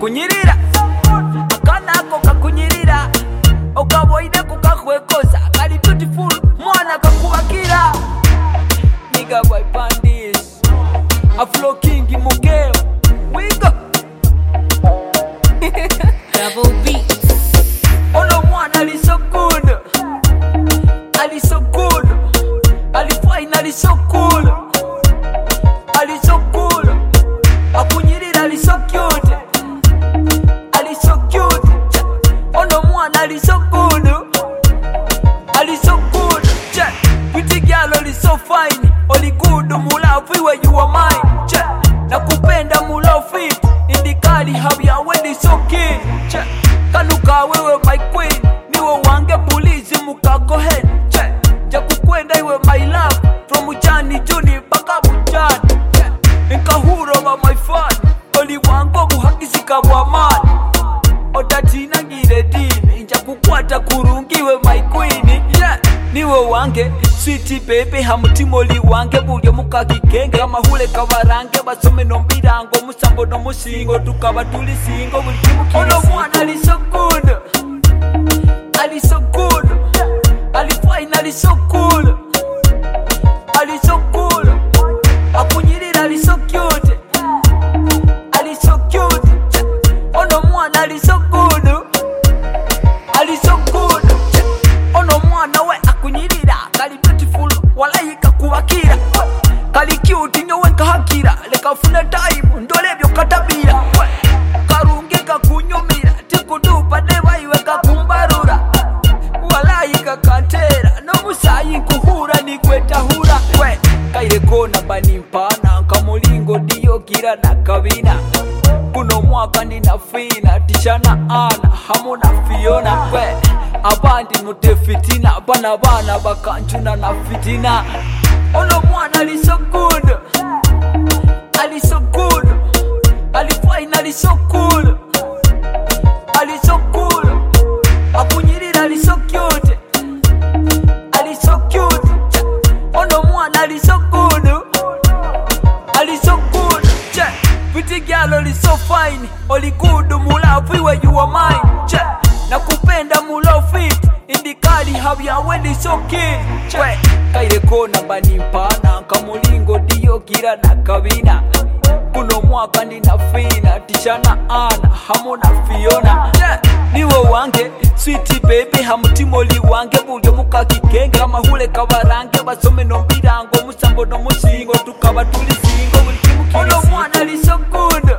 kakunyirira akana ako kakunyirira okaboine kukakwekoza kali beautiful mwana kakubakira nigga boy bandis Afro King Mugeo we go Double beats. Ono mwana ali so good ali so good ali fine ali so cool ali so cool akunyirira ali so cute ali so cute ono mwana ali so good ali so good pretty girl ali so fine oli good mulavu where you are mine nakupenda mulafi indikali habya wendi so kid kanuka wewe my queen niwe wange police mukako head jakukwenda iwe my love from ujani juni mpaka bujani nkahuro ba my fan oli wango buhakisika bwa man otatina ngire dini njakukwata kurungiwe my queen niwe wange sweet baby hamutima oli wange bulyo mukakikenge amahule kabarange basome nombirango musambo nomusingo tukaba tuli singo buli kimu ono mwana ali so good ali so good ali fine ali so cool ali so cool akunyirira ali so cute ali so cute ono mwana ali so good ali so good ono mwana we akunyirira kali beautiful walayika kubakira kali cute nyowe nkahakira leka funa time ndolebyo katabira karunge kakunyumira tikudupa neba iwe kakumbarura walayika kantera nomusayi nkuhura nikwetahura kaire kona banimpana nkamulingo diyogira nakabina kuno mwaka ninafina tishana ana hamu na Fiona abandi nute fitina bana bana bakanjuna na fitina ono mwana ali so good ali so good ali fine ali so cool ali so cool akunyirira ali so cute ali so cute ono mwana ali so good ali so good pretty girl oli so fine oli good mulavu where you are mine nakupenda mulofit indikali habya wendi so kid kaire kona banimpana nkamulingo diyogira nakabina kuno mwaka ninafina tishana ana hamu na Fiona niwe wange sweet baby hamutima oli wange bulyo mukakikenge amahule kabarange basome nombirango musambo nomusingo tukaba tuli singo buli kimu ono mwana ali so good